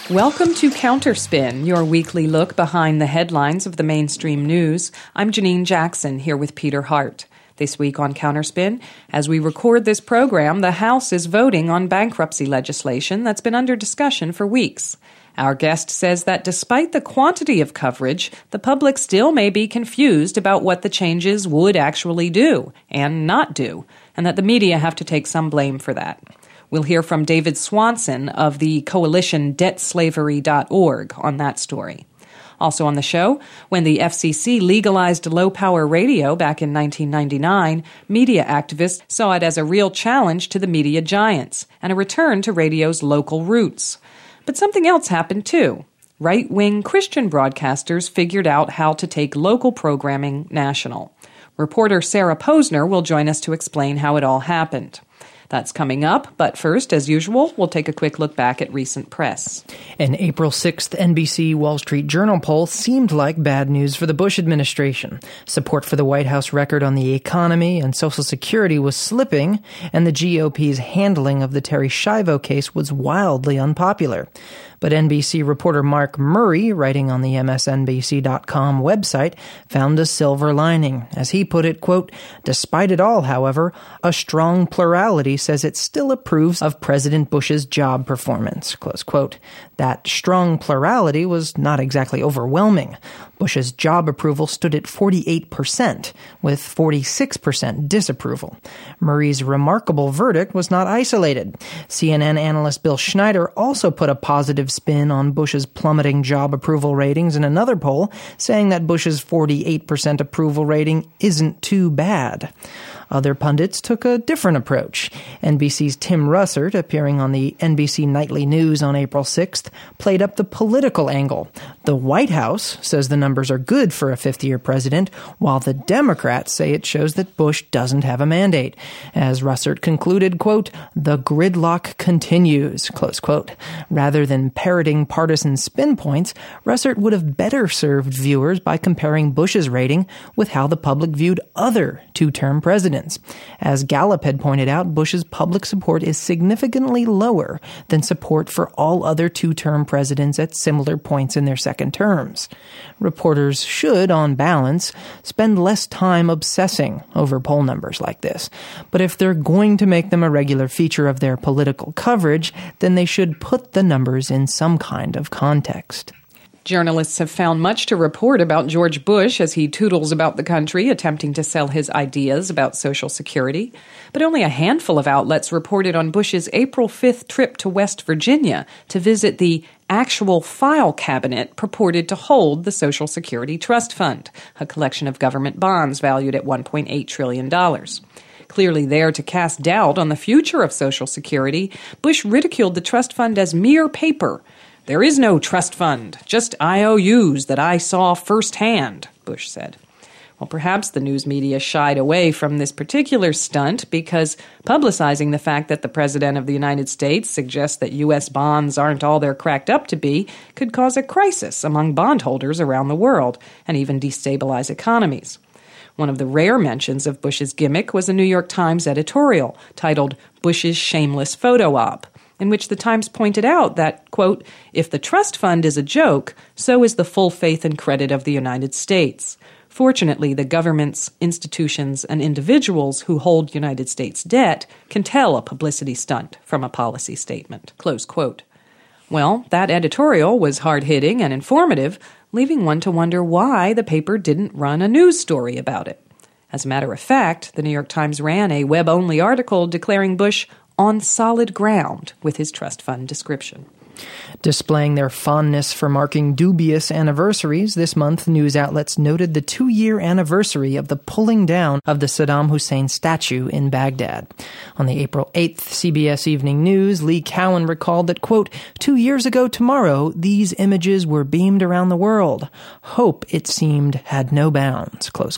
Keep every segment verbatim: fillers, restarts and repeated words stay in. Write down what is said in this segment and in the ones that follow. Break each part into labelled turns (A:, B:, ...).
A: Welcome to Counterspin, your weekly look behind the headlines of the mainstream news. I'm Janine Jackson, here with Peter Hart. This week on Counterspin, as we record this program, the House is voting on bankruptcy legislation that's been under discussion for weeks. Our guest says that despite the quantity of coverage, the public still may be confused about what the changes would actually do and not do, and that the media have to take some blame for that. We'll hear from David Swanson of the coalition debt slavery dot org on that story. Also on the show, when the F C C legalized low-power radio back in nineteen ninety-nine, media activists saw it as a real challenge to the media giants and a return to radio's local roots. But something else happened too. Right-wing Christian broadcasters figured out how to take local programming national. Reporter Sarah Posner will join us to explain how it all happened. That's coming up, but first, as usual, we'll take a quick look back at recent press.
B: An April sixth N B C Wall Street Journal poll seemed like bad news for the Bush administration. Support for the White House record on the economy and Social Security was slipping, and the G O P's handling of the Terri Schiavo case was wildly unpopular. But N B C reporter Mark Murray, writing on the M S N B C dot com website, found a silver lining. As he put it, quote, "Despite it all, however, a strong plurality says it still approves of President Bush's job performance," close quote. That strong plurality was not exactly overwhelming. Bush's job approval stood at forty-eight percent, with forty-six percent disapproval. Murray's remarkable verdict was not isolated. C N N analyst Bill Schneider also put a positive spin on Bush's plummeting job approval ratings in another poll, saying that Bush's forty-eight percent approval rating isn't too bad. Other pundits took a different approach. N B C's Tim Russert, appearing on the N B C Nightly News on April sixth, played up the political angle. The White House says the numbers are good for a fifth-year president, while the Democrats say it shows that Bush doesn't have a mandate. As Russert concluded, quote, "The gridlock continues," close quote. Rather than parroting partisan spin points, Russert would have better served viewers by comparing Bush's rating with how the public viewed other two-term presidents. As Gallup had pointed out, Bush's public support is significantly lower than support for all other two-term presidents at similar points in their second terms. Reporters should, on balance, spend less time obsessing over poll numbers like this. But if they're going to make them a regular feature of their political coverage, then they should put the numbers in some kind of context.
A: Journalists have found much to report about George Bush as he toodles about the country, attempting to sell his ideas about Social Security. But only a handful of outlets reported on Bush's April fifth trip to West Virginia to visit the actual file cabinet purported to hold the Social Security Trust Fund, a collection of government bonds valued at one point eight trillion dollars. Clearly there to cast doubt on the future of Social Security, Bush ridiculed the trust fund as mere paper. "There is no trust fund, just I O Us that I saw firsthand," Bush said. Well, perhaps the news media shied away from this particular stunt because publicizing the fact that the President of the United States suggests that U S bonds aren't all they're cracked up to be could cause a crisis among bondholders around the world and even destabilize economies. One of the rare mentions of Bush's gimmick was a New York Times editorial titled "Bush's Shameless Photo Op," in which the Times pointed out that, quote, "If the trust fund is a joke, so is the full faith and credit of the United States. Fortunately, the governments, institutions, and individuals who hold United States debt can tell a publicity stunt from a policy statement," close quote. Well, that editorial was hard-hitting and informative, leaving one to wonder why the paper didn't run a news story about it. As a matter of fact, the New York Times ran a web-only article declaring Bush on solid ground with his trust fund description.
B: Displaying their fondness for marking dubious anniversaries, this month news outlets noted the two-year anniversary of the pulling down of the Saddam Hussein statue in Baghdad. On the April eighth C B S Evening News, Lee Cowan recalled that, quote, "Two years ago tomorrow, these images were beamed around the world. Hope, it seemed, had no bounds," close quote.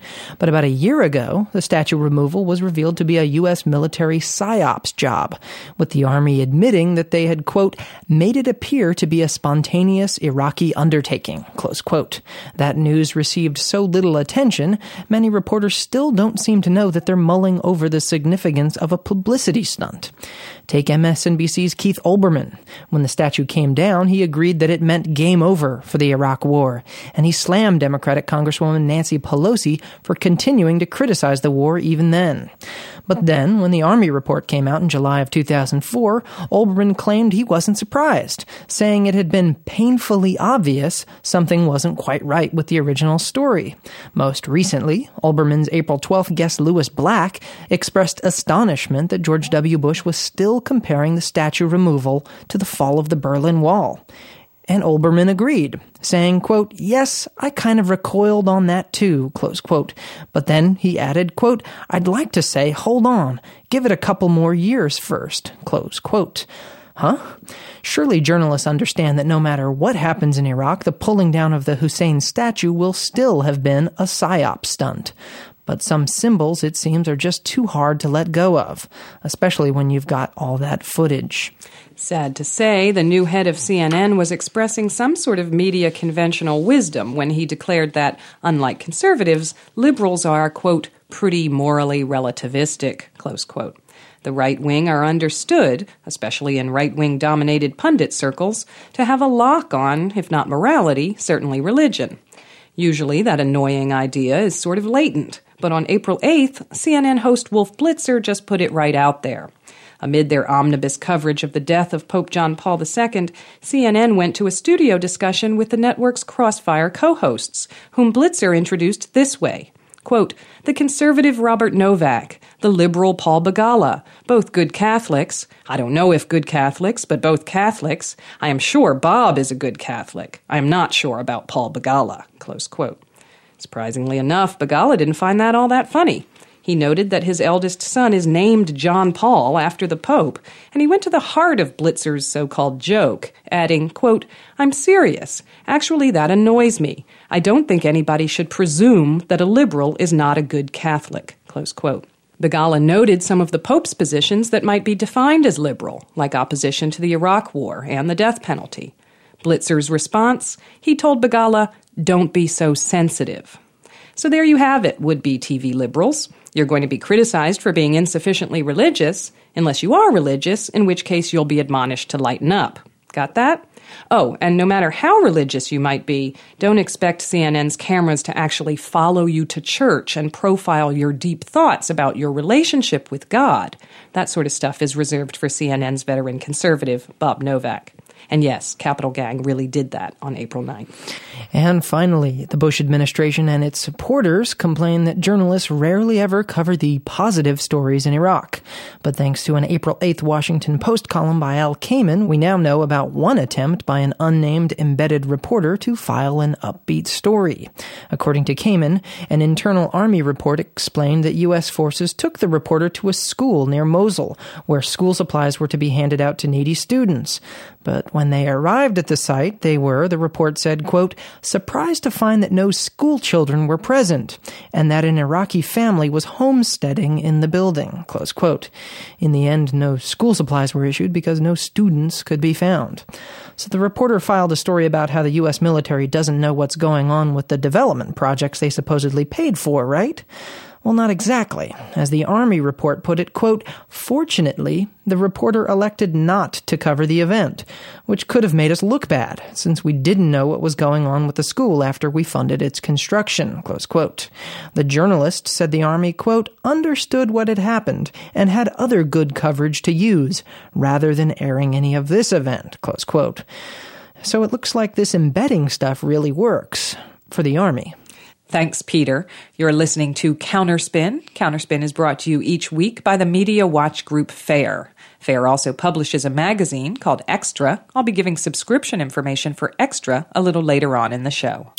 B: But about a year ago, the statue removal was revealed to be a U S military psyops job, with the Army admitting that they had, quote, made it appear to be a spontaneous Iraqi undertaking, close quote. That news received so little attention, many reporters still don't seem to know that they're mulling over the significance of a publicity stunt. Take M S N B C's Keith Olbermann. When the statue came down, he agreed that it meant game over for the Iraq War, and he slammed Democratic Congresswoman Nancy Pelosi for continuing to criticize the war even then. But then, when the Army report came out in July of two thousand four, Olbermann claimed he wasn't surprised, saying it had been painfully obvious something wasn't quite right with the original story. Most recently, Olbermann's April twelfth guest Louis Black expressed astonishment that George W. Bush was still comparing the statue removal to the fall of the Berlin Wall. And Olbermann agreed, saying, quote, yes, I kind of recoiled on that too, close quote. But then he added, quote, I'd like to say, hold on, give it a couple more years first, close quote. Huh? Surely journalists understand that no matter what happens in Iraq, the pulling down of the Hussein statue will still have been a psyop stunt. But some symbols, it seems, are just too hard to let go of, especially when you've got all that footage.
A: Sad to say, the new head of C N N was expressing some sort of media conventional wisdom when he declared that, unlike conservatives, liberals are, quote, pretty morally relativistic, close quote. The right wing are understood, especially in right-wing dominated pundit circles, to have a lock on, if not morality, certainly religion. Usually that annoying idea is sort of latent, but on April eighth, C N N host Wolf Blitzer just put it right out there. Amid their omnibus coverage of the death of Pope John Paul the Second, C N N went to a studio discussion with the network's Crossfire co-hosts, whom Blitzer introduced this way. Quote, the conservative Robert Novak, the liberal Paul Begala, both good Catholics. I don't know if good Catholics, but both Catholics. I am sure Bob is a good Catholic. I am not sure about Paul Begala, close quote. Surprisingly enough, Begala didn't find that all that funny. He noted that his eldest son is named John Paul after the Pope, and he went to the heart of Blitzer's so-called joke, adding, quote, I'm serious. Actually, that annoys me. I don't think anybody should presume that a liberal is not a good Catholic, close quote. Begala noted some of the Pope's positions that might be defined as liberal, like opposition to the Iraq War and the death penalty. Blitzer's response, he told Begala, don't be so sensitive. So there you have it, would-be T V liberals. You're going to be criticized for being insufficiently religious, unless you are religious, in which case you'll be admonished to lighten up. Got that? Oh, and no matter how religious you might be, don't expect C N N's cameras to actually follow you to church and profile your deep thoughts about your relationship with God. That sort of stuff is reserved for C N N's veteran conservative, Bob Novak. And yes, Capital Gang really did that on April ninth.
B: And finally, the Bush administration and its supporters complain that journalists rarely ever cover the positive stories in Iraq. But thanks to an April eighth Washington Post column by Al Kamen, we now know about one attempt by an unnamed embedded reporter to file an upbeat story. According to Kamen, an internal Army report explained that U S forces took the reporter to a school near Mosul, where school supplies were to be handed out to needy students. But when they arrived at the site, they were, the report said, quote, surprised to find that no school children were present, and that an Iraqi family was homesteading in the building, close quote. In the end, no school supplies were issued because no students could be found. So the reporter filed a story about how the U S military doesn't know what's going on with the development projects they supposedly paid for, right? Well, not exactly. As the Army report put it, quote, fortunately, the reporter elected not to cover the event, which could have made us look bad, since we didn't know what was going on with the school after we funded its construction, close quote. The journalist said the Army, quote, understood what had happened and had other good coverage to use, rather than airing any of this event, close quote. So it looks like this embedding stuff really works for the Army.
A: Thanks, Peter. You're listening to Counterspin. Counterspin is brought to you each week by the Media Watch Group FAIR. FAIR also publishes a magazine called Extra. I'll be giving subscription information for Extra a little later on in the show.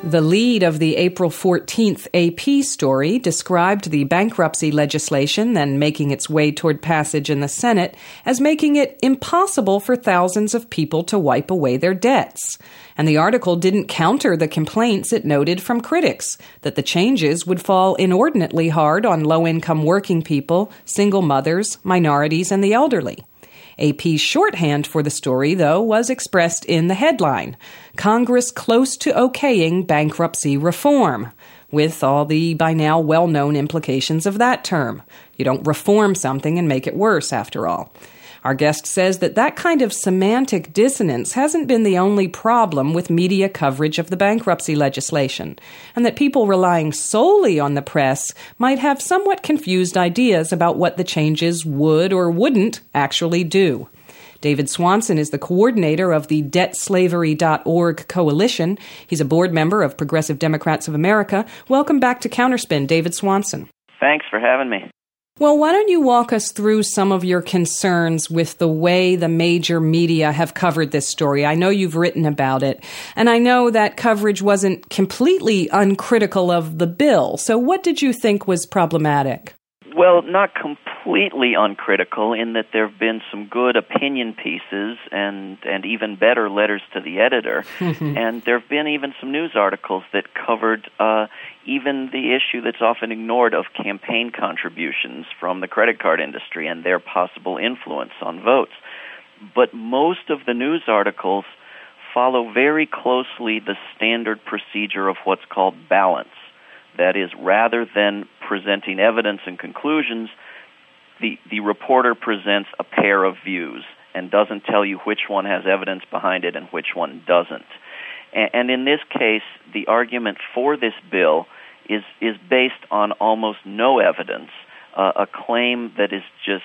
A: The lead of the April fourteenth A P story described the bankruptcy legislation then making its way toward passage in the Senate as making it impossible for thousands of people to wipe away their debts. And the article didn't counter the complaints it noted from critics that the changes would fall inordinately hard on low-income working people, single mothers, minorities, and the elderly. A P's shorthand for the story, though, was expressed in the headline, Congress close to okaying bankruptcy reform, with all the by now well-known implications of that term. You don't reform something and make it worse, after all. Our guest says that that kind of semantic dissonance hasn't been the only problem with media coverage of the bankruptcy legislation, and that people relying solely on the press might have somewhat confused ideas about what the changes would or wouldn't actually do. David Swanson is the coordinator of the debt slavery dot org coalition. He's a board member of Progressive Democrats of America. Welcome back to Counterspin, David Swanson.
C: Thanks for having me.
A: Well, why don't you walk us through some of your concerns with the way the major media have covered this story? I know you've written about it, and I know that coverage wasn't completely uncritical of the bill. So what did you think was problematic?
C: Well, not completely uncritical in that there have been some good opinion pieces and, and even better letters to the editor. And there have been even some news articles that covered uh, even the issue that's often ignored of campaign contributions from the credit card industry and their possible influence on votes. But most of the news articles follow very closely the standard procedure of what's called balance. That is, rather than presenting evidence and conclusions, the, the reporter presents a pair of views and doesn't tell you which one has evidence behind it and which one doesn't. And, and in this case, the argument for this bill is, is based on almost no evidence, uh, a claim that is just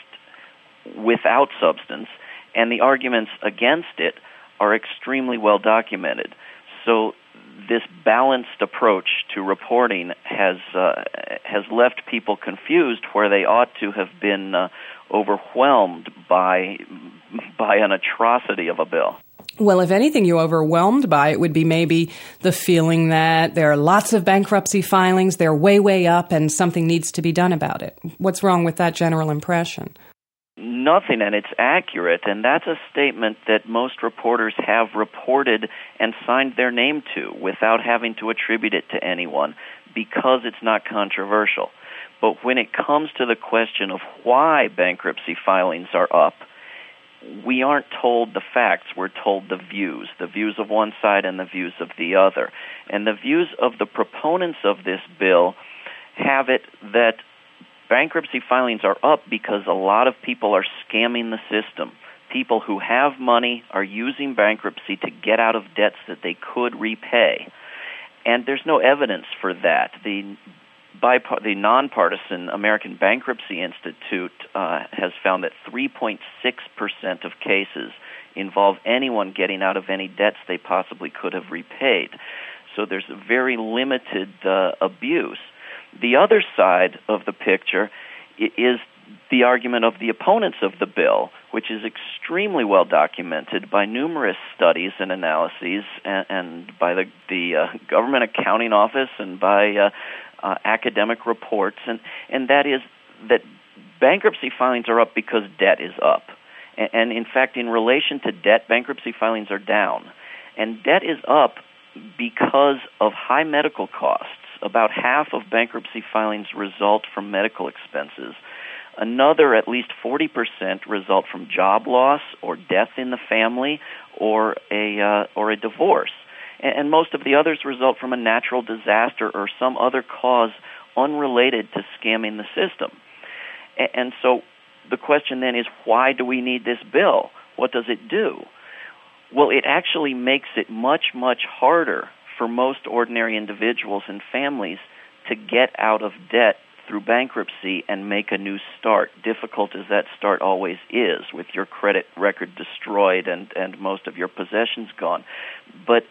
C: without substance, and the arguments against it are extremely well documented. So this balanced approach to reporting has uh, has left people confused where they ought to have been uh, overwhelmed by by an atrocity of a bill.
A: Well, if anything you're overwhelmed by, it would be maybe the feeling that there are lots of bankruptcy filings, they're way, way up, and something needs to be done about it. What's wrong with that general impression?
C: Nothing, and it's accurate, and that's a statement that most reporters have reported and signed their name to without having to attribute it to anyone because it's not controversial. But when it comes to the question of why bankruptcy filings are up, we aren't told the facts, we're told the views, the views of one side and the views of the other. And the views of the proponents of this bill have it that bankruptcy filings are up because a lot of people are scamming the system. People who have money are using bankruptcy to get out of debts that they could repay. And there's no evidence for that. The Bipart- the nonpartisan American Bankruptcy Institute uh, has found that three point six percent of cases involve anyone getting out of any debts they possibly could have repaid. So there's a very limited uh, abuse. The other side of the picture is the argument of the opponents of the bill, which is extremely well documented by numerous studies and analyses and, and by the, the uh, Government Accounting Office and by uh, uh, academic reports, and, and that is that bankruptcy filings are up because debt is up. And, and in fact, in relation to debt, bankruptcy filings are down. And debt is up because of high medical costs. About half of bankruptcy filings result from medical expenses. Another, at least forty percent, result from job loss or death in the family or a uh, or a divorce. And, and most of the others result from a natural disaster or some other cause unrelated to scamming the system. And, and so the question then is, why do we need this bill? What does it do? Well, it actually makes it much, much harder for most ordinary individuals and families to get out of debt through bankruptcy and make a new start, difficult as that start always is, with your credit record destroyed and, and most of your possessions gone. But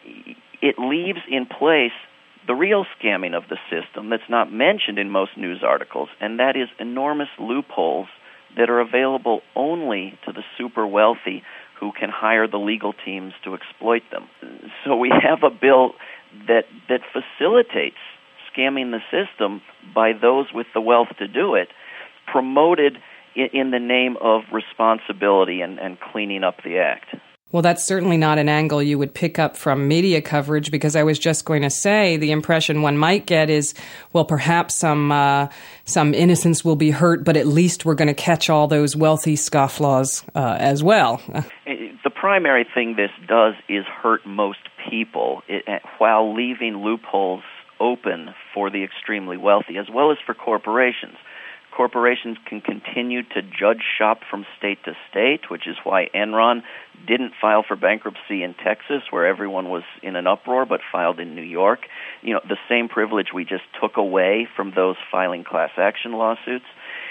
C: it leaves in place the real scamming of the system that's not mentioned in most news articles, and that is enormous loopholes that are available only to the super wealthy who can hire the legal teams to exploit them. So we have a bill that that facilitates scamming the system by those with the wealth to do it, promoted in, in the name of responsibility and, and cleaning up the act.
A: Well, that's certainly not an angle you would pick up from media coverage, because I was just going to say the impression one might get is, well, perhaps some uh, some innocents will be hurt, but at least we're going to catch all those wealthy scofflaws uh, as well.
C: The primary thing this does is hurt most people, it, while leaving loopholes open for the extremely wealthy, as well as for corporations. Corporations can continue to judge shop from state to state, which is why Enron didn't file for bankruptcy in Texas, where everyone was in an uproar, but filed in New York. You know, the same privilege we just took away from those filing class action lawsuits.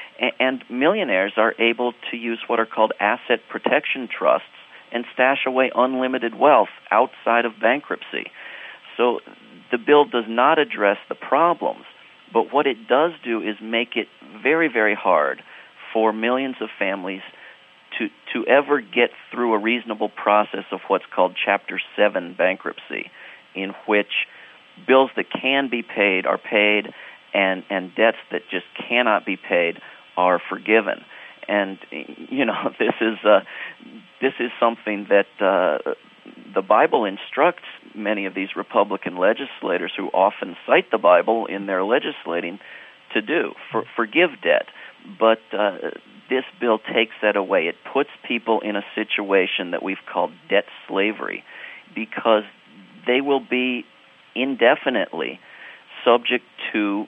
C: And millionaires are able to use what are called asset protection trusts and stash away unlimited wealth outside of bankruptcy. So the bill does not address the problems, but what it does do is make it very, very hard for millions of families to to ever get through a reasonable process of what's called Chapter seven bankruptcy, in which bills that can be paid are paid and, and debts that just cannot be paid are forgiven. And, you know, this is uh, this is something that uh, the Bible instructs many of these Republican legislators, who often cite the Bible in their legislating, to do, for, forgive debt. But uh, this bill takes that away. It puts people in a situation that we've called debt slavery, because they will be indefinitely subject to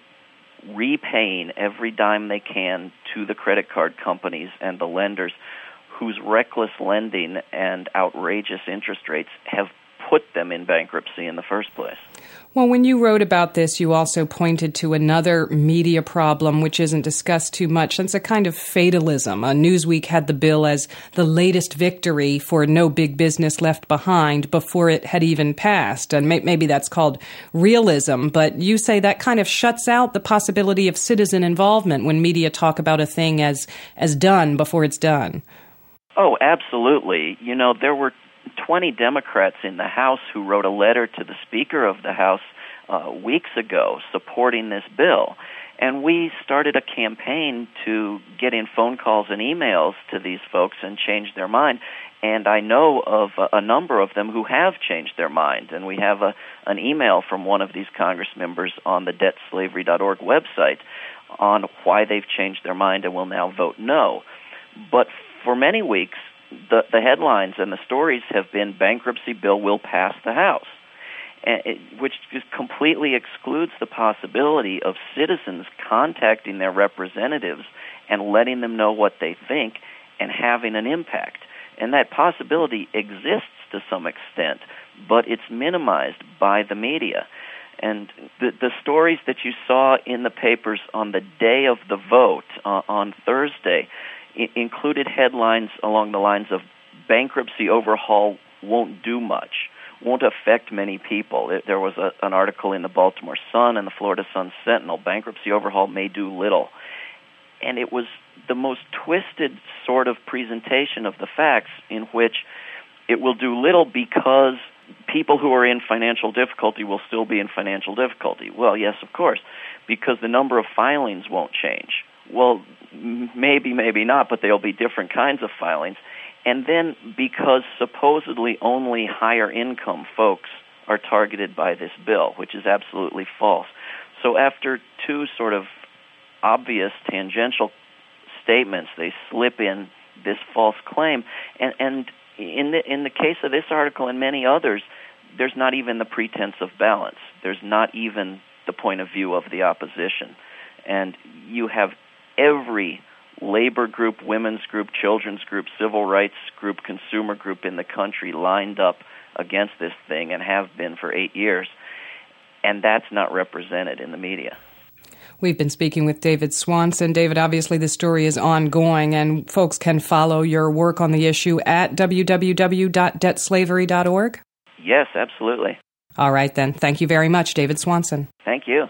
C: repaying every dime they can to the credit card companies and the lenders whose reckless lending and outrageous interest rates have put them in bankruptcy in the first place.
A: Well, when you wrote about this, you also pointed to another media problem which isn't discussed too much. It's a kind of fatalism. Uh, Newsweek had the bill as the latest victory for no big business left behind before it had even passed. And may- maybe that's called realism, but you say that kind of shuts out the possibility of citizen involvement when media talk about a thing as, as done before it's done.
C: Oh, absolutely. You know, there were twenty Democrats in the House who wrote a letter to the Speaker of the House uh, weeks ago supporting this bill. And we started a campaign to get in phone calls and emails to these folks and change their mind. And I know of a, a number of them who have changed their mind. And we have a, an email from one of these Congress members on the debt slavery dot org website on why they've changed their mind and will now vote no. But for many weeks, The, the headlines and the stories have been bankruptcy bill will pass the House, it, which just completely excludes the possibility of citizens contacting their representatives and letting them know what they think and having an impact. And that possibility exists to some extent, but it's minimized by the media. And the, the stories that you saw in the papers on the day of the vote uh, on Thursday included headlines along the lines of bankruptcy overhaul won't do much, won't affect many people. There was a, an article in the Baltimore Sun and the Florida Sun Sentinel, bankruptcy overhaul may do little. And it was the most twisted sort of presentation of the facts, in which it will do little because people who are in financial difficulty will still be in financial difficulty. Well, yes, of course, because the number of filings won't change. Well, maybe, maybe not, but there'll be different kinds of filings. And then because supposedly only higher income folks are targeted by this bill, which is absolutely false. So after two sort of obvious tangential statements, they slip in this false claim. And, and in the in the case of this article and many others, there's not even the pretense of balance. There's not even the point of view of the opposition. And you have every labor group, women's group, children's group, civil rights group, consumer group in the country lined up against this thing and have been for eight years. And that's not represented in the media.
A: We've been speaking with David Swanson. David, obviously the story is ongoing, and folks can follow your work on the issue at w w w dot debt slavery dot org?
C: Yes, absolutely.
A: All right, then. Thank you very much, David Swanson.
C: Thank you.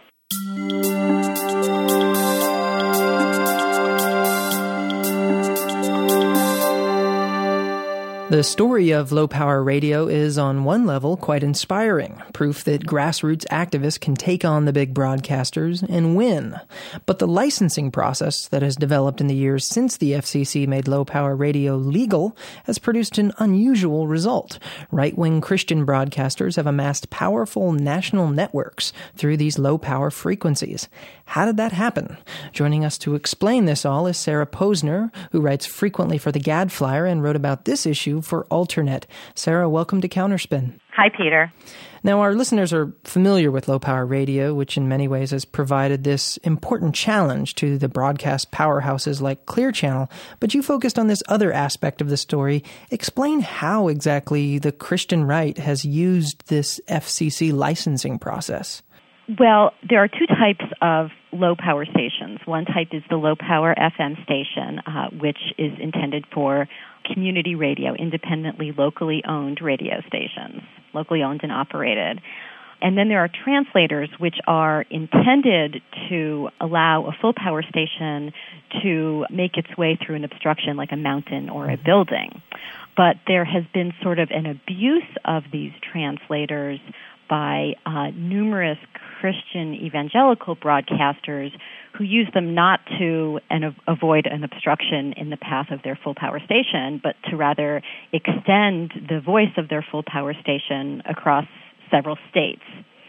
B: The story of low-power radio is, on one level, quite inspiring, proof that grassroots activists can take on the big broadcasters and win. But the licensing process that has developed in the years since the F C C made low-power radio legal has produced an unusual result. Right-wing Christian broadcasters have amassed powerful national networks through these low-power frequencies. How did that happen? Joining us to explain this all is Sarah Posner, who writes frequently for the Gadflyer and wrote about this issue for Alternet. Sarah, welcome to Counterspin.
D: Hi, Peter.
B: Now, our listeners are familiar with low-power radio, which in many ways has provided this important challenge to the broadcast powerhouses like Clear Channel, but you focused on this other aspect of the story. Explain how exactly the Christian right has used this F C C licensing process.
D: Well, there are two types of low-power stations. One type is the low-power F M station, uh, which is intended for community radio, independently, locally owned radio stations, locally owned and operated. And then there are translators, which are intended to allow a full-power station to make its way through an obstruction like a mountain or a building. But there has been sort of an abuse of these translators by uh, numerous Christian evangelical broadcasters who use them not to and av- avoid an obstruction in the path of their full power station, but to rather extend the voice of their full power station across several states.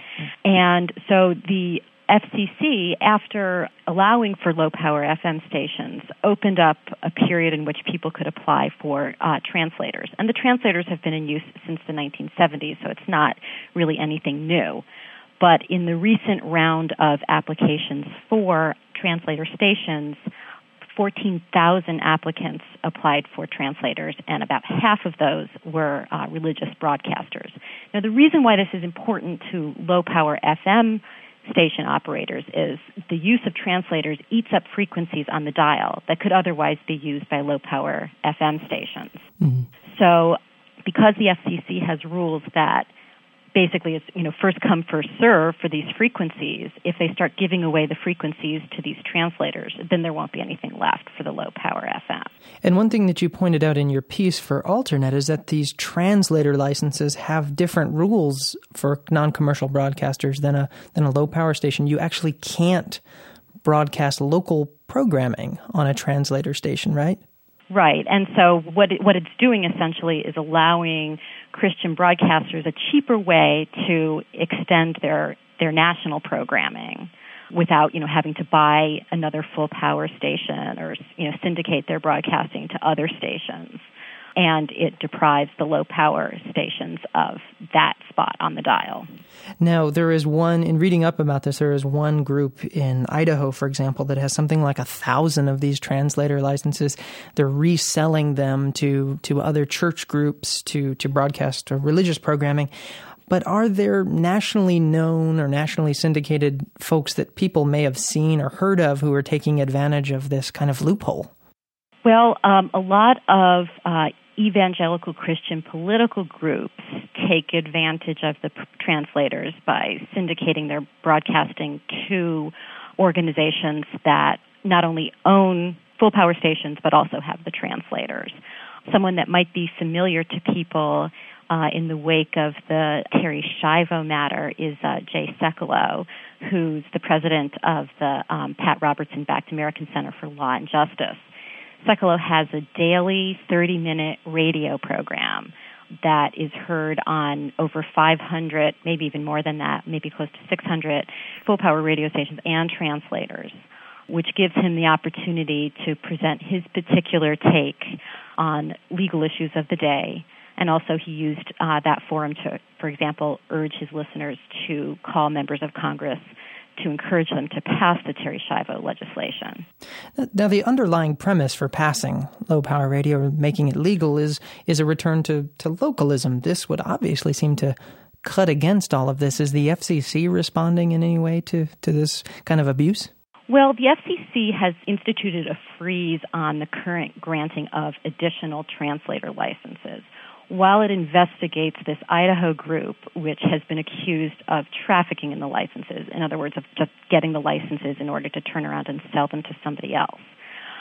D: And so the F C C, after allowing for low-power F M stations, opened up a period in which people could apply for uh, translators. And the translators have been in use since the nineteen seventies, so it's not really anything new. But in the recent round of applications for translator stations, fourteen thousand applicants applied for translators, and about half of those were uh, religious broadcasters. Now, the reason why this is important to low-power F M station operators is the use of translators eats up frequencies on the dial that could otherwise be used by low-power F M stations. Mm-hmm. So because the F C C has rules that basically it's, you know, first come, first serve for these frequencies, if they start giving away the frequencies to these translators, then there won't be anything left for the low-power F M.
B: And one thing that you pointed out in your piece for Alternet is that these translator licenses have different rules for non-commercial broadcasters than a than a low-power station. You actually can't broadcast local programming on a translator station, right?
D: Right, and so what it, what it's doing essentially is allowing Christian broadcasters a cheaper way to extend their their national programming without, you know, having to buy another full power station or, you know, syndicate their broadcasting to other stations. And it deprives the low power stations of that spot on the dial.
B: Now, there is one, in reading up about this, there is one group in Idaho, for example, that has something like a thousand of these translator licenses. They're reselling them to, to other church groups to, to broadcast religious programming. But are there nationally known or nationally syndicated folks that people may have seen or heard of who are taking advantage of this kind of loophole?
D: Well, um, a lot of uh, evangelical Christian political groups take advantage of the p- translators by syndicating their broadcasting to organizations that not only own full power stations but also have the translators. Someone that might be familiar to people uh, in the wake of the Terry Schiavo matter is uh, Jay Sekulow, who's the president of the um, Pat Robertson-backed American Center for Law and Justice. Sekulow has a daily thirty-minute radio program that is heard on over five hundred, maybe even more than that, maybe close to six hundred full-power radio stations and translators, which gives him the opportunity to present his particular take on legal issues of the day. And also he used uh, that forum to, for example, urge his listeners to call members of Congress to encourage them to pass the Terry Schiavo legislation.
B: Now, the underlying premise for passing low-power radio or making it legal is is a return to, to localism. This would obviously seem to cut against all of this. Is the F C C responding in any way to, to this kind of abuse?
D: Well, the F C C has instituted a freeze on the current granting of additional translator licenses while it investigates this Idaho group, which has been accused of trafficking in the licenses, in other words, of just getting the licenses in order to turn around and sell them to somebody else.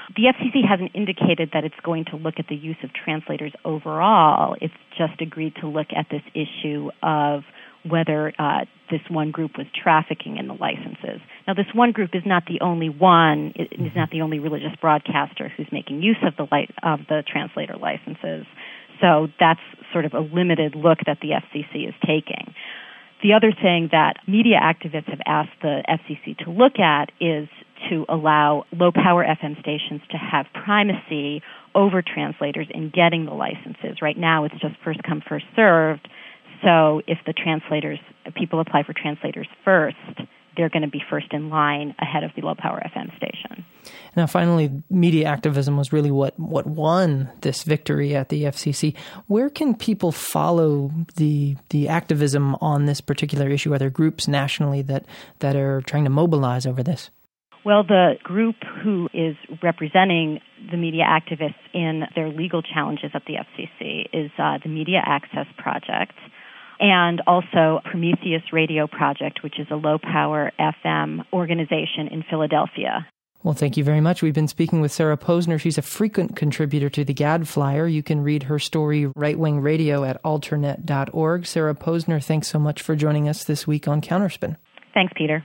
D: The F C C hasn't indicated that it's going to look at the use of translators overall. It's just agreed to look at this issue of whether uh, this one group was trafficking in the licenses. Now, this one group is not the only one, it is not the only religious broadcaster who's making use of the li- of the translator licenses. So that's sort of a limited look that the F C C is taking. The other thing that media activists have asked the F C C to look at is to allow low-power F M stations to have primacy over translators in getting the licenses. Right now, it's just first come, first served. So if the translators, people apply for translators first, they're going to be first in line ahead of the low-power F M station.
B: Now, finally, media activism was really what, what won this victory at the F C C. Where can people follow the the activism on this particular issue? Are there groups nationally that, that are trying to mobilize over this?
D: Well, the group who is representing the media activists in their legal challenges at the F C C is uh, the Media Access Project, and also Prometheus Radio Project, which is a low-power F M organization in Philadelphia.
B: Well, thank you very much. We've been speaking with Sarah Posner. She's a frequent contributor to the Gadflyer. You can read her story, Right Wing Radio, at alternet dot org. Sarah Posner, thanks so much for joining us this week on Counterspin.
D: Thanks, Peter.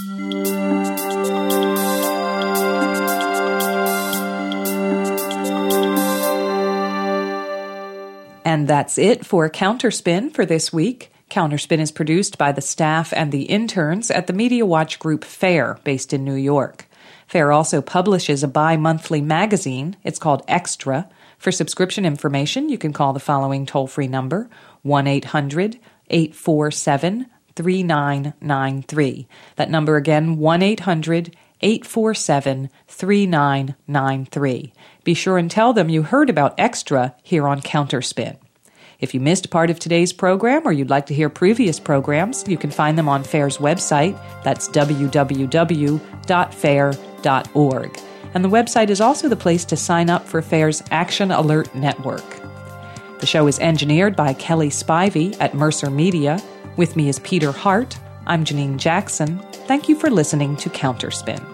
A: And that's it for Counterspin for this week. Counterspin is produced by the staff and the interns at the Media Watch Group FAIR, based in New York. FAIR also publishes a bi-monthly magazine. It's called Extra. For subscription information, you can call the following toll-free number, one eight hundred eight four seven three nine nine three. That number again, one eight hundred eight four seven three nine nine three. Be sure and tell them you heard about Extra here on Counterspin. If you missed part of today's program or you'd like to hear previous programs, you can find them on FAIR's website. That's w w w dot fair dot org. And the website is also the place to sign up for FAIR's Action Alert Network. The show is engineered by Kelly Spivey at Mercer Media. With me is Peter Hart. I'm Janine Jackson. Thank you for listening to Counterspin.